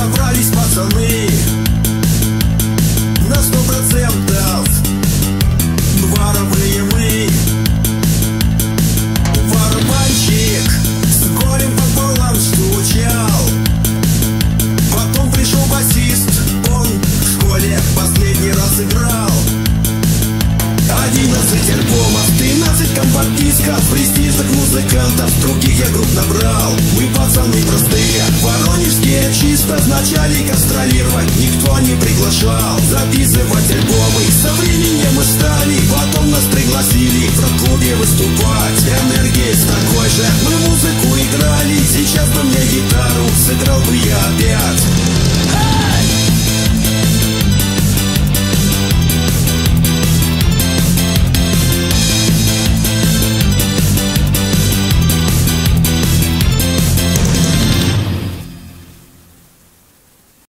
собрались пацаны на 100%. Воровые мы. Барабанщик с горем пополам стучал. Потом пришел басист, он в школе последний раз играл. 11 альбомов, 13 компакт-дисков, престижных музыкантов, других я групп набрал. Мы пацаны простые, воронежские, чисто вначале гастролировать никто не приглашал. Записывать альбомы, со временем мы стали, потом нас пригласили в рок-клубе выступать. Энергия такой же, мы музыку играли, сейчас бы мне гитару сыграл бы я опять.